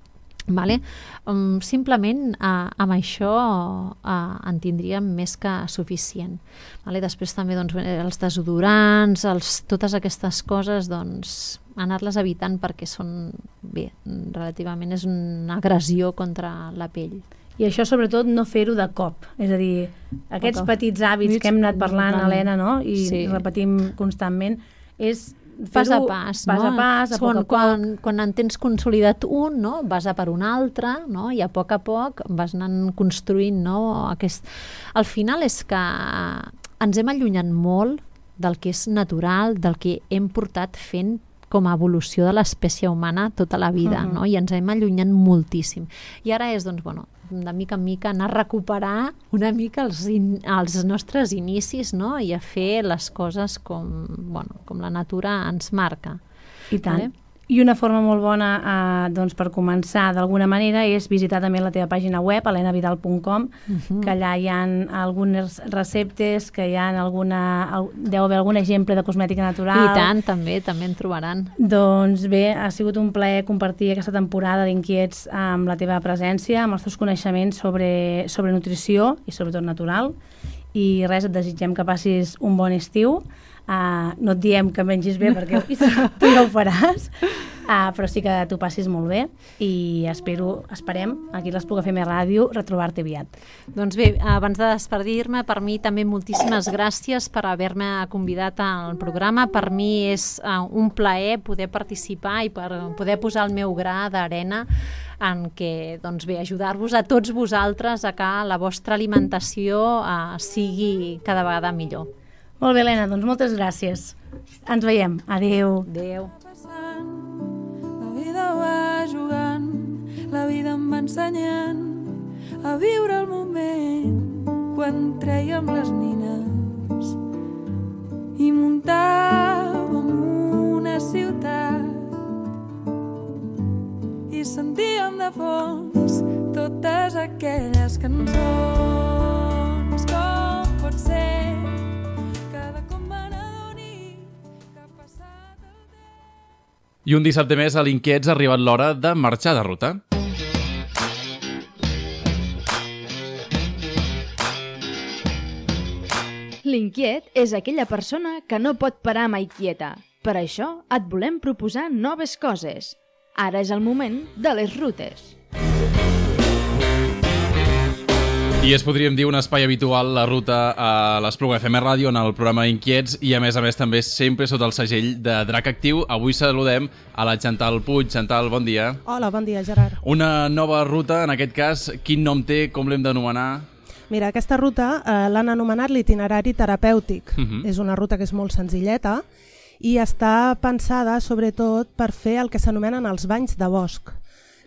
Vale? Um, simplement uh, amb això uh, en tindríem més que suficient. Vale? Després també doncs, els desodorants, els, totes aquestes coses, doncs, anar-les evitant perquè són, bé, relativament és una agressió contra la pell. I això sobretot no fer-ho de cop, és a dir, aquests petits hàbits que hem anat parlant, Helena, no? I sí. repetim constantment, és pas a pas, pas no? a pas, a poc a poc. Quan, quan en tens consolidat un, no? Vas a per un altre, no? I a poc a poc vas anant construint, no? Aquest... Al final és que ens hem allunyat molt del que és natural, del que hem portat fent com a evolució de l'espècie humana tota la vida, uh-huh. no? I ens hem allunyat moltíssim. I ara és, doncs, bueno, de mica en mica anar a recuperar una mica els, in, els nostres inicis, no? I a fer les coses com, bueno, com la natura ens marca. I tant. Vale? I una forma molt bona eh, doncs per començar d'alguna manera és visitar també la teva pàgina web, helena vidal punt com, uh-huh. que allà hi ha algunes receptes, que hi ha alguna, deu haver algun exemple de cosmètica natural. I tant, també, també en trobaran. Doncs bé, ha sigut un plaer compartir aquesta temporada d'Inquiets amb la teva presència, amb els teus coneixements sobre, sobre nutrició i sobretot natural. I res, et desitgem que passis un bon estiu. Uh, no et diem que mengis bé perquè tu ja ho faràs, uh, però sí que tu passis molt bé i espero, esperem, aquí a l'Espluga F M Ràdio, retrobar-te aviat. Doncs bé, abans de despedir-me, per mi també moltíssimes gràcies per haver-me convidat al programa. Per mi és uh, un plaer poder participar i per poder posar el meu gra d'arena en què, doncs bé, ajudar-vos a tots vosaltres a que la vostra alimentació uh, sigui cada vegada millor. Molt bé, Helena, doncs moltes gràcies. Ens veiem. Adéu. Adéu. La vida va jugant, la vida em va ensenyant a viure el moment quan trèiem les nines i muntàvem una ciutat i sentíem de fons totes aquelles cançons. Com pot ser I un dissabte més a l'Inquiets ha arribat l'hora de marxar de ruta. L'inquiet és aquella persona que no pot parar mai quieta. Per això et volem proposar noves coses. Ara és el moment de les rutes. I es podríem dir un espai habitual, la ruta a l'Espluga F M Ràdio en el programa Inquiets i a més a més també sempre sota el segell de Drac Actiu. Avui saludem a la Chantal Puig. Chantal, bon dia. Hola, bon dia, Gerard. Una nova ruta, en aquest cas, quin nom té, com l'hem d'anomenar? Mira, aquesta ruta eh, l'han anomenat l'itinerari terapèutic. Uh-huh. És una ruta que és molt senzilleta i està pensada sobretot per fer el que s'anomenen els banys de bosc,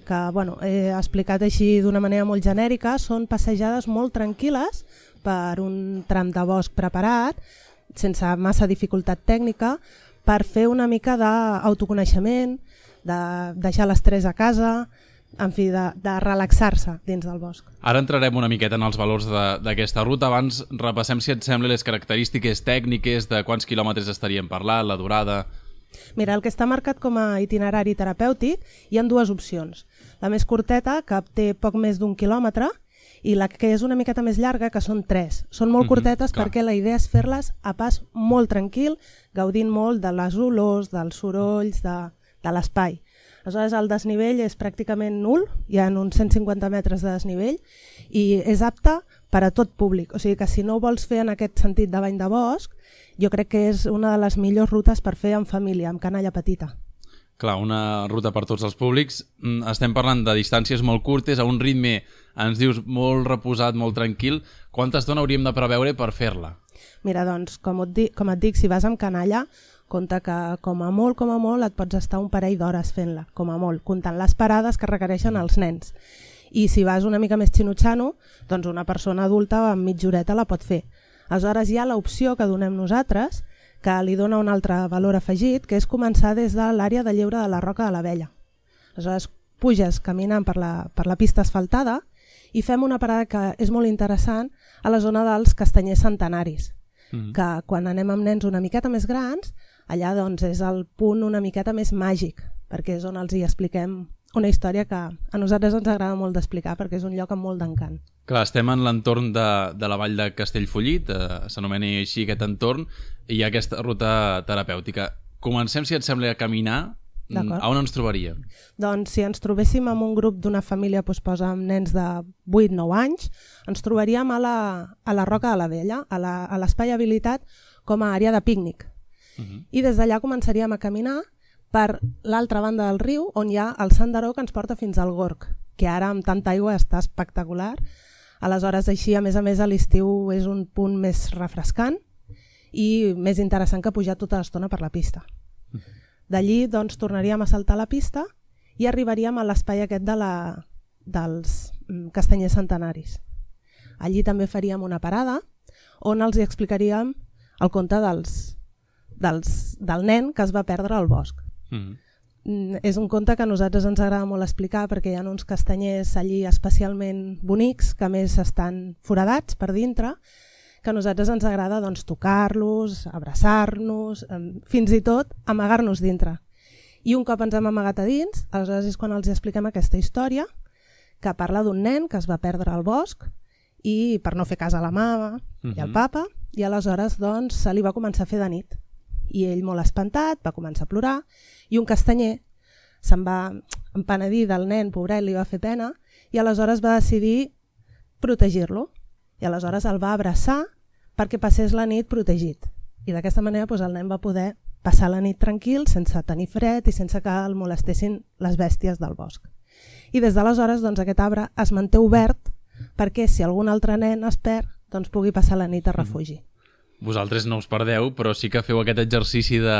que bueno, he explicat així d'una manera molt genèrica, són passejades molt tranquil·les per un tram de bosc preparat, sense massa dificultat tècnica, per fer una mica d'autoconeixement, de deixar l'estrès a casa, en fi, de, de relaxar-se dins del bosc. Ara entrarem una miqueta en els valors d'aquesta ruta. Abans repassem, si et sembla, les característiques tècniques de quants quilòmetres estaríem parlant, la durada... Mira, el que està marcat com a itinerari terapèutic hi ha dues opcions. La més curteta, que té poc més d'un quilòmetre, i la que és una miqueta més llarga, que són tres. Són molt mm-hmm, curtetes clar. Perquè la idea és fer-les a pas molt tranquil, gaudint molt de les olors, dels sorolls, de, de l'espai. Aleshores, el desnivell és pràcticament nul, hi ha uns cent cinquanta metres de desnivell, i és apte per a tot públic. O sigui que si no ho vols fer en aquest sentit de bany de bosc, jo crec que és una de les millors rutes per fer en família, amb canalla petita. Clar, una ruta per tots els públics. Estem parlant de distàncies molt curtes, a un ritme, ens dius, molt reposat, molt tranquil. Quanta estona hauríem de preveure per fer-la? Mira, doncs, com et dic, com et dic si vas amb canalla, compta que com a molt, com a molt, et pots estar un parell d'hores fent-la, com a molt, comptant les parades que requereixen els nens. I si vas una mica més xinutxano, doncs una persona adulta amb mitja horeta la pot fer. Aleshores hi ha l'opció que donem nosaltres, que li dona un altre valor afegit, que és començar des de l'àrea de lleure de la Roca de l'Abella. Aleshores puges caminant per la, per la pista asfaltada i fem una parada que és molt interessant a la zona dels castanyers centenaris, mm. que quan anem amb nens una miqueta més grans, allà doncs és el punt una miqueta més màgic, perquè és on els hi expliquem una història que a nosaltres ens agrada molt d'explicar, perquè és un lloc amb molt d'encant. Clar, estem en l'entorn de, de la vall de Castellfollit, eh, s'anomena així aquest entorn, i hi ha aquesta ruta terapèutica. Comencem, si et sembla, a caminar. A on ens trobaríem? Doncs si ens trobéssim amb un grup d'una família, doncs posa amb nens de vuit nou anys, ens trobaríem a la, a la Roca de l'Abella, a l'espai habilitat com a àrea de pícnic. Uh-huh. I des d'allà començaríem a caminar per l'altra banda del riu, on hi ha el senderó que ens porta fins al Gorg, que ara amb tanta aigua està espectacular. Aleshores, així, a més a més, a l'estiu és un punt més refrescant i més interessant que pujar tota l'estona per la pista. D'allí, doncs, tornaríem a saltar la pista i arribaríem a l'espai aquest de la, dels castanyers centenaris. Allí també faríem una parada on els explicaríem el conte dels, dels, del nen que es va perdre al bosc. Mm. És un conte que a nosaltres ens agrada molt explicar perquè hi ha uns castanyers allí especialment bonics que a més estan foradats per dintre, que a nosaltres ens agrada doncs, tocar-los, abraçar-nos, fins i tot amagar-nos dintre. I un cop ens hem amagat a dins, aleshores és quan els expliquem aquesta història que parla d'un nen que es va perdre al bosc i per no fer cas a la mama uh-huh. i al papa, i aleshores doncs, se li va començar a fer de nit. I ell, molt espantat, va començar a plorar i un castanyer se'n va empenedir del nen, pobret, li va fer pena, i aleshores va decidir protegir-lo. I aleshores el va abraçar perquè passés la nit protegit. I d'aquesta manera doncs, el nen va poder passar la nit tranquil, sense tenir fred i sense que el molestessin les bèsties del bosc. I des d'aleshores doncs, aquest arbre es manté obert perquè si algun altre nen es perd, doncs pugui passar la nit a refugi. Mm. Vosaltres no us perdeu, però sí que feu aquest exercici de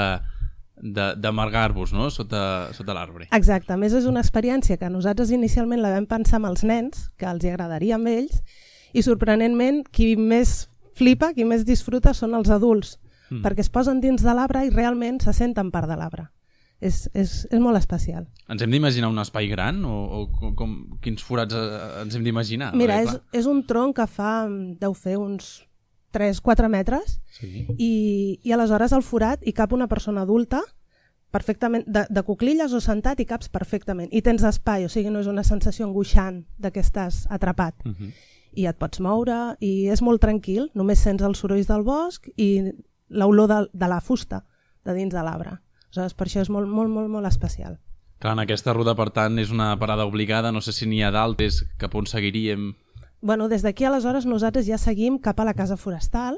d'amargar-vos, no?, sota, sota l'arbre. Exacte, a més és una experiència que nosaltres inicialment la vam pensar amb els nens, que els hi agradaria amb ells, i sorprenentment qui més flipa, qui més disfruta són els adults, mm. perquè es posen dins de l'arbre i realment se senten part de l'arbre. És, és, és molt especial. Ens hem d'imaginar un espai gran o, o com, quins forats ens hem d'imaginar? Mira, és, és un tronc que fa, deu fer uns tres quatre metres sí. i, i aleshores al forat hi cap una persona adulta perfectament, de, de cuclilles o sentat i caps perfectament. I tens espai, o sigui, no és una sensació angoixant de que estàs atrapat. Uh-huh. I et pots moure i és molt tranquil, només sents els sorolls del bosc i l'olor de, de la fusta de dins de l'arbre. Aleshores, per això és molt, molt, molt, molt especial. Clar, en aquesta ruta, per tant, és una parada obligada, no sé si n'hi ha d'altres cap on seguiríem. Bueno, des d'aquí aleshores nosaltres ja seguim cap a la casa forestal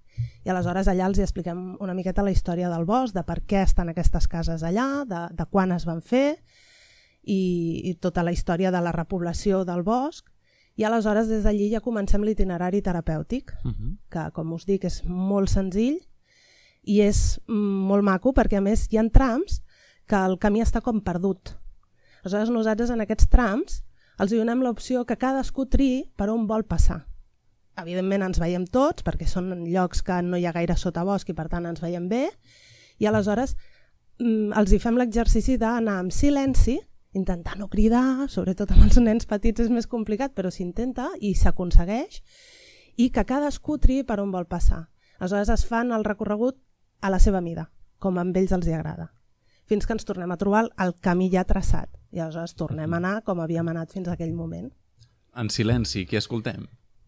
i aleshores allà els expliquem una miqueta la història del bosc, de per què estan aquestes cases allà, de, de quan es van fer i, i tota la història de la repoblació del bosc, i aleshores des d'allí ja comencem l'itinerari terapèutic, uh-huh. que com us dic és molt senzill i és molt maco perquè a més hi ha trams que el camí està com perdut. Aleshores nosaltres en aquests trams els donem l'opció que cadascú triï per on vol passar. Evidentment ens veiem tots perquè són llocs que no hi ha gaire sotabosc i per tant ens veiem bé, i aleshores els hi fem l'exercici d'anar amb silenci, intentar no cridar, sobretot amb els nens petits és més complicat, però s'intenta i s'aconsegueix, i que cadascú triï per on vol passar. Aleshores es fan el recorregut a la seva mida, com a ells els hi agrada, fins que ens tornem a trobar el camí ja traçat, i aleshores tornem a anar com havíem anat fins a aquell moment. En silenci, què escoltem?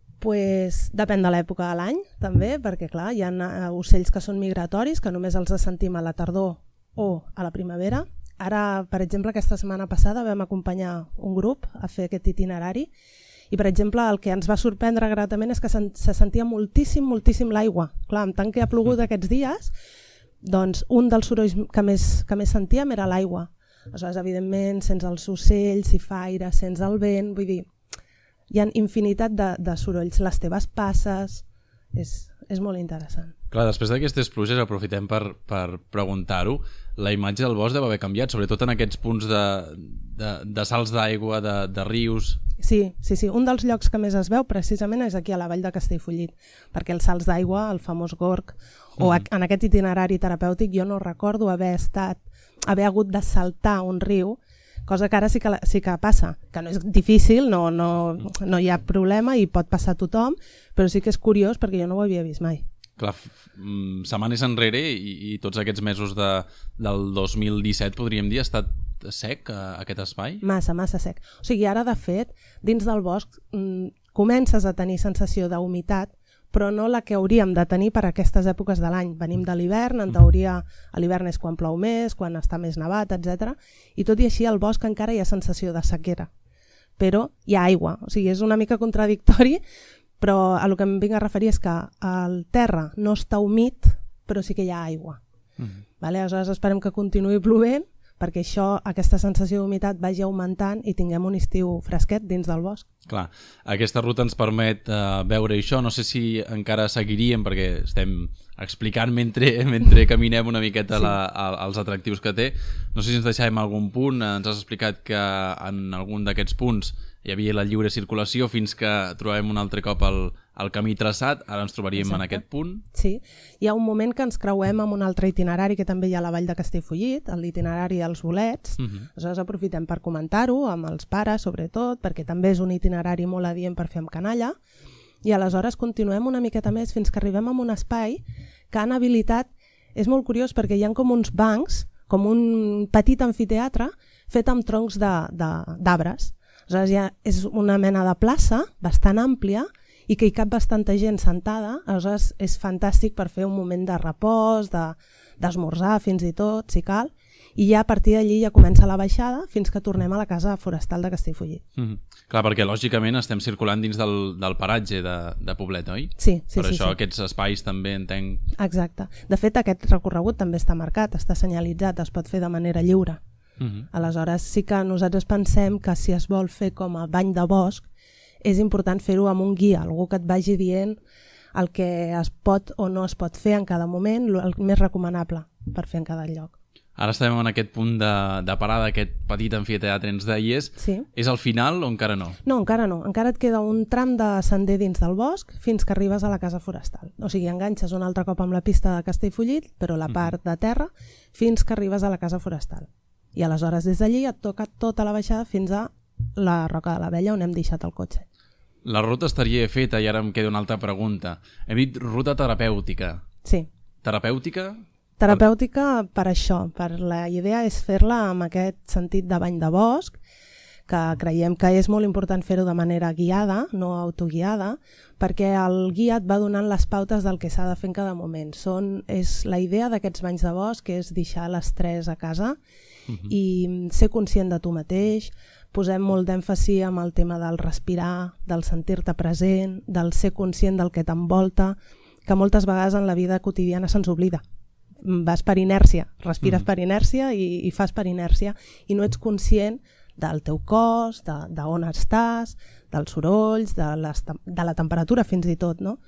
Pues, depèn de l'època de l'any, també, perquè clar, hi ha ocells que són migratoris, que només els sentim a la tardor o a la primavera. Ara, per exemple, aquesta setmana passada vam acompanyar un grup a fer aquest itinerari i, per exemple, el que ens va sorprendre gratament és que se sentia moltíssim, moltíssim l'aigua. Clar, amb tant que ha plogut aquests dies, doncs un dels sorolls que més, que més sentíem era l'aigua. Aleshores, evidentment, sents els ocells, si fa aire, sents el vent, vull dir, hi ha infinitat de, de sorolls, les teves passes, és, és molt interessant. Clar, després d'aquestes pluges aprofitem per, per preguntar-ho, la imatge del bosc deu haver canviat, sobretot en aquests punts de, de, de salts d'aigua, de, de rius. Sí, sí, sí, un dels llocs que més es veu precisament és aquí a la vall de Castellfollit, perquè els salts d'aigua, el famós Gorg, o mm. en aquest itinerari terapèutic jo no recordo haver estat, haver hagut de saltar un riu, cosa que ara sí que, sí que passa, que no és difícil, no, no, no hi ha problema i pot passar a tothom, però sí que és curiós perquè jo no ho havia vist mai. Clar, setmanes enrere i, i tots aquests mesos de, del dos mil disset, podríem dir, ha estat sec aquest espai? Massa, massa sec. O sigui, ara de fet, dins del bosc mm, comences a tenir sensació d'humitat, però no la que hauríem de tenir per a aquestes èpoques de l'any. Venim de l'hivern, en teoria a l'hivern és quan plou més, quan està més nevat, etcètera. I tot i així al bosc encara hi ha sensació de sequera, però hi ha aigua. O sigui, és una mica contradictori, però a lo que em vinc a referir és que el terra no està humit, però sí que hi ha aigua. Mm-hmm. Vale? Aleshores esperem que continuï plovent, perquè això, aquesta sensació d'humitat vagi augmentant i tinguem un estiu fresquet dins del bosc. Clar, aquesta ruta ens permet uh, veure això, no sé si encara seguiríem perquè estem explicant mentre, mentre caminem una miqueta sí. la, a, als atractius que té, no sé si ens deixàvem algun punt, ens has explicat que en algun d'aquests punts hi havia la lliure circulació fins que trobem un altre cop el, el camí traçat, ara ens trobaríem Exacte. En aquest punt. Sí, hi ha un moment que ens creuem amb un altre itinerari que també hi ha a la vall de Castellfollit, l'itinerari dels bolets, uh-huh. Aleshores aprofitem per comentar-ho amb els pares sobretot, perquè també és un itinerari molt adient per fer amb canalla, i aleshores continuem una miqueta més fins que arribem a un espai que han habilitat, és molt curiós perquè hi ha com uns bancs, com un petit amfiteatre fet amb troncs d'arbres. Aleshores ja és una mena de plaça bastant àmplia i que hi cap bastanta gent sentada, aleshores és fantàstic per fer un moment de repòs, d'esmorzar de, fins i tot, si cal, i ja a partir d'allí ja comença la baixada fins que tornem a la casa forestal de Castellfollit. Mm-hmm. Clar, perquè lògicament estem circulant dins del, del paratge de, de Poblet, oi? Sí, sí, per sí. això sí. Aquests espais també entenc... Exacte. De fet, aquest recorregut també està marcat, està senyalitzat, es pot fer de manera lliure. Uh-huh. Aleshores sí que nosaltres pensem que si es vol fer com a bany de bosc és important fer-ho amb un guia, algú que et vagi dient el que es pot o no es pot fer en cada moment, el més recomanable per fer en cada lloc. Ara estem en aquest punt de, de parada, aquest petit amfiteatre ens deies. Sí. És al final o encara no? No, encara no. Encara et queda un tram de sender dins del bosc fins que arribes a la casa forestal. O sigui, enganxes un altre cop amb la pista de Castellfollit, però la part de terra, fins que arribes a la casa forestal. I aleshores des d'allí et toca tota la baixada fins a la Roca de l'Abella on hem deixat el cotxe. La ruta estaria feta i ara em queda una altra pregunta. Hem dit ruta terapèutica. Sí. Terapèutica? Terapèutica per això, per la idea és fer-la amb aquest sentit de bany de bosc, que creiem que és molt important fer-ho de manera guiada, no autoguiada, perquè el guia et va donant les pautes del que s'ha de fer en cada moment. Són, és, la idea d'aquests banys de bosc és deixar l'estrès a casa uh-huh. i ser conscient de tu mateix. Posem molt d'èmfasi amb el tema del respirar, del sentir-te present, del ser conscient del que t'envolta, que moltes vegades en la vida quotidiana se'ns oblida. Vas per inèrcia, respires uh-huh. per inèrcia i, i fas per inèrcia i no ets conscient del teu cos, d'on estàs, dels sorolls, de, les, de la temperatura fins i tot, no?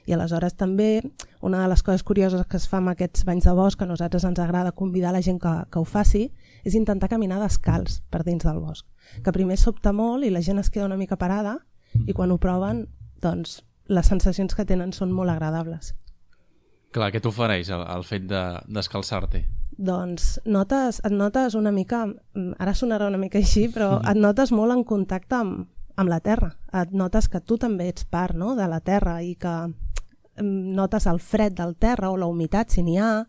I aleshores també una de les coses curioses que es fa amb aquests banys de bosc, que a nosaltres ens agrada convidar la gent que, que ho faci, és intentar caminar descalç per dins del bosc. Que primer sobta molt i la gent es queda una mica parada i quan ho proven, doncs, les sensacions que tenen són molt agradables. Clar, què t'ofereix el, el fet de descalçar-te? Doncs notes, et notes una mica, ara sonarà una mica així, però et notes molt en contacte amb, amb la terra. Et notes que tu també ets part, no?, de la terra i que notes el fred del terra o la humitat, si n'hi ha.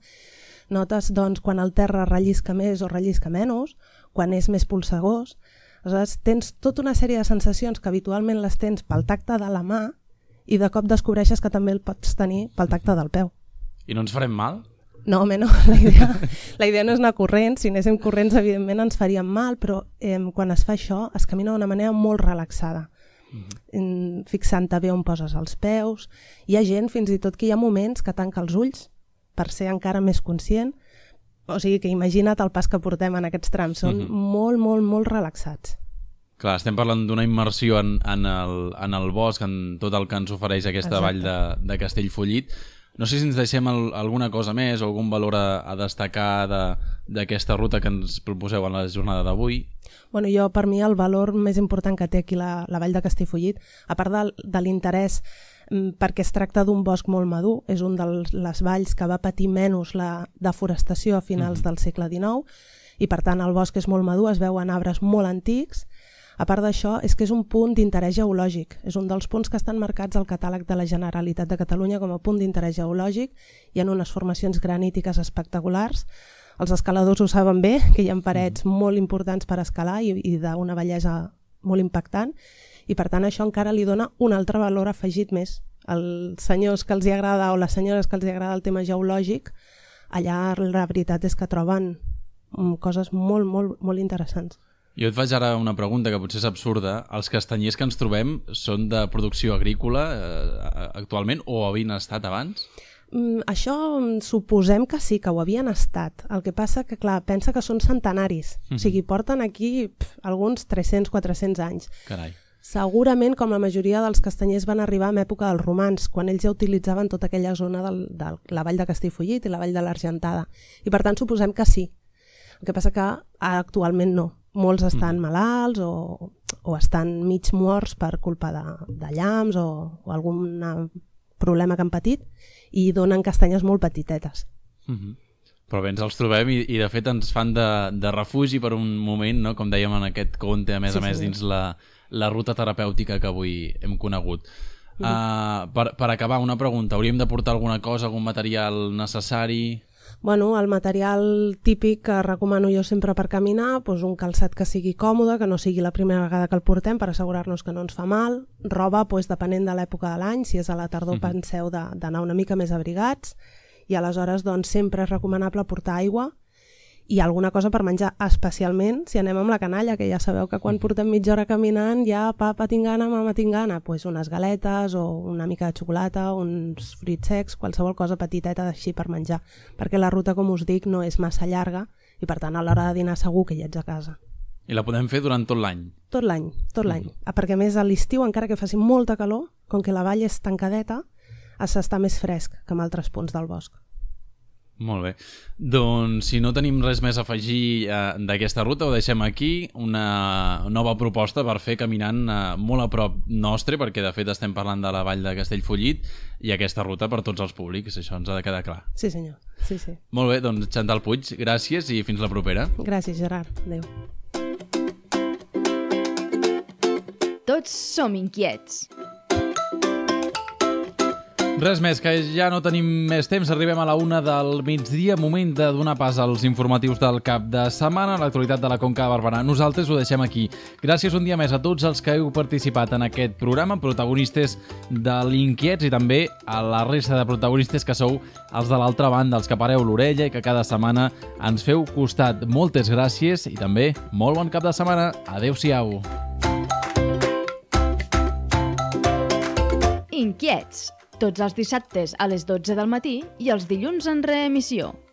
Notes doncs, quan el terra rellisca més o rellisca menys, quan és més polsegós. Aleshores, tens tota una sèrie de sensacions que habitualment les tens pel tacte de la mà i de cop descobreixes que també el pots tenir pel tacte del peu. I no ens farem mal? No, home, no. La idea, la idea no és anar corrents. Si anéssim corrents, evidentment ens faríem mal, però eh, quan es fa això es camina d'una manera molt relaxada. Mm-hmm. Fixant-te bé on poses els peus. Hi ha gent, fins i tot, que hi ha moments que tanca els ulls per ser encara més conscient. O sigui que imagina't el pas que portem en aquests trams. Són mm-hmm. molt, molt, molt relaxats. Clar, estem parlant d'una immersió en, en, el, en el bosc, en tot el que ens ofereix aquesta Exacte. Vall de, de Castellfollit. No sé si ens deixem el, alguna cosa més o algun valor a, a destacar d'aquesta ruta que ens proposeu en la jornada d'avui. Bueno, jo, per mi, el valor més important que té aquí la, la Vall de Castellfollit, a part de, de l'interès perquè es tracta d'un bosc molt madur, és un de les valls que va patir menys la deforestació a finals mm. del segle dinou, i per tant el bosc és molt madur, es veuen arbres molt antics. A part d'això, és que és un punt d'interès geològic. És un dels punts que estan marcats al catàleg de la Generalitat de Catalunya com a punt d'interès geològic. Hi ha unes formacions granítiques espectaculars. Els escaladors ho saben bé, que hi ha parets molt importants per escalar i, i d'una bellesa molt impactant. I per tant això encara li dona un altre valor afegit més. Els senyors que els hi agrada o les senyores que els hi agrada el tema geològic, allà la veritat és que troben coses molt, molt, molt interessants. Jo et faig ara una pregunta que potser és absurda. Els castanyers que ens trobem són de producció agrícola eh, actualment o havien estat abans? Mm, això suposem que sí, que ho havien estat. El que passa que, clar, pensa que són centenaris. Mm-hmm. O sigui, porten aquí pf, alguns tres-cents a quatre-cents anys. Carai. Segurament, com la majoria dels castanyers van arribar en època dels romans, quan ells ja utilitzaven tota aquella zona del, de la vall de Castellfollit i la vall de l'Argentada. I per tant suposem que sí. El que passa que actualment no. Molts estan mm. malalts o, o estan mig morts per culpa de, de llamps o, o algun problema que han patit i donen castanyes molt petitetes. Mm-hmm. Però bé, ens els trobem i, i de fet ens fan de, de refugi per un moment, no? Com dèiem en aquest conte, a més sí, a més, sí. dins la, la ruta terapèutica que avui hem conegut. Mm. Uh, per, per acabar, una pregunta. Hauríem de portar alguna cosa, algun material necessari? Bueno, el material típic que recomano jo sempre per caminar, doncs un calçat que sigui còmode, que no sigui la primera vegada que el portem per assegurar-nos que no ens fa mal, roba, doncs, depenent de l'època de l'any, si és a la tardor mm-hmm. penseu d'anar una mica més abrigats, i aleshores doncs, sempre és recomanable portar aigua i alguna cosa per menjar, especialment si anem amb la canalla, que ja sabeu que quan portem mitja hora caminant ja papa tinc gana, mama tinc gana, doncs unes galetes o una mica de xocolata, uns fruits secs, qualsevol cosa petiteta així per menjar, perquè la ruta, com us dic, no és massa llarga i per tant a l'hora de dinar segur que hi ets a casa. I la podem fer durant tot l'any? Tot l'any, tot l'any. Mm. Perquè a més a l'estiu, encara que faci molta calor, com que la vall és tancadeta, s'està més fresc que en altres punts del bosc. Molt bé. Doncs si no tenim res més a afegir eh, d'aquesta ruta, ho deixem aquí. Una nova proposta per fer caminant eh, molt a prop nostre, perquè de fet estem parlant de la vall de Castellfollit i aquesta ruta per tots els públics, això ens ha de quedar clar. Sí senyor, sí, sí. Molt bé, doncs Chantal Puig, gràcies i fins la propera. Gràcies, Gerard. Adéu. Tots som inquiets. Res més, que ja no tenim més temps, arribem a la una del migdia, moment de donar pas als informatius del cap de setmana, l'actualitat de la Conca de Barberà. Nosaltres ho deixem aquí. Gràcies un dia més a tots els que heu participat en aquest programa, protagonistes de l'Inquiets i també a la resta de protagonistes que sou els de l'altra banda, els que pareu l'orella i que cada setmana ens feu costat. Moltes gràcies i també molt bon cap de setmana. Adéu-siau. Inquiets. Tots els dissabtes a les dotze del matí i els dilluns en reemissió.